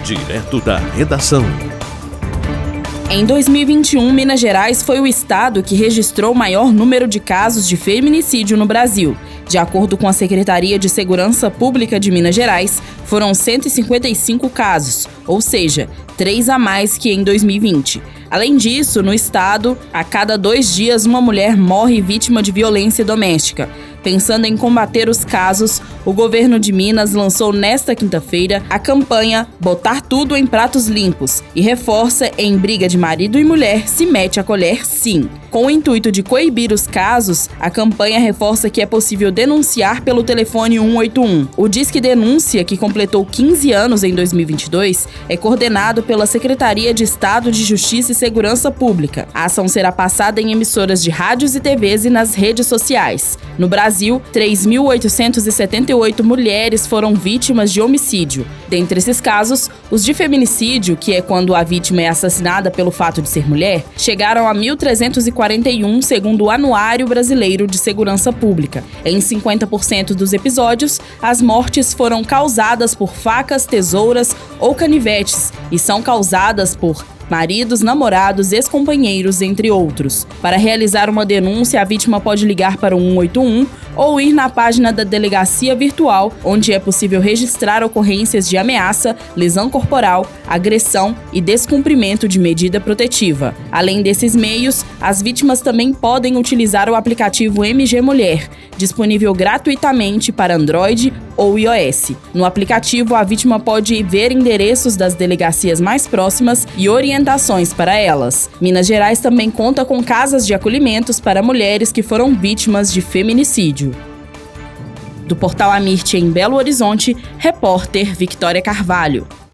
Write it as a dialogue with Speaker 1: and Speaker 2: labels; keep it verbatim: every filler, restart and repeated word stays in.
Speaker 1: Direto da redação.
Speaker 2: Em dois mil e vinte e um, Minas Gerais foi o estado que registrou o maior número de casos de feminicídio no Brasil. De acordo com a Secretaria de Segurança Pública de Minas Gerais, foram cento e cinquenta e cinco casos, ou seja, três a mais que em dois mil e vinte. Além disso, no estado, a cada dois dias uma mulher morre vítima de violência doméstica. Pensando em combater os casos, o governo de Minas lançou nesta quinta-feira a campanha Botar Tudo em Pratos Limpos e reforça em briga de marido e mulher se mete a colher sim. Com o intuito de coibir os casos, a campanha reforça que é possível denunciar pelo telefone um oito um. O Disque Denúncia, que completou quinze anos em dois mil e vinte e dois, é coordenado pela Secretaria de Estado de Justiça e Segurança Pública. A ação será passada em emissoras de rádios e T Vs e nas redes sociais. No Brasil, três mil oitocentas e setenta e oito mulheres foram vítimas de homicídio. Dentre esses casos, os de feminicídio, que é quando a vítima é assassinada pelo fato de ser mulher, chegaram a mil trezentos e quarenta e um, segundo o Anuário Brasileiro de Segurança Pública. Em cinquenta por cento dos episódios, as mortes foram causadas por facas, tesouras ou canivetes e são causadas por maridos, namorados, ex-companheiros, entre outros. Para realizar uma denúncia, a vítima pode ligar para o um oito um ou ir na página da Delegacia Virtual, onde é possível registrar ocorrências de ameaça, lesão corporal, agressão e descumprimento de medida protetiva. Além desses meios, as vítimas também podem utilizar o aplicativo M G Mulher, disponível gratuitamente para Android ou iOS. No aplicativo, a vítima pode ver endereços das delegacias mais próximas e orientações para elas. Minas Gerais também conta com casas de acolhimentos para mulheres que foram vítimas de feminicídio. Do Portal Amirte em Belo Horizonte, repórter Victória Carvalho.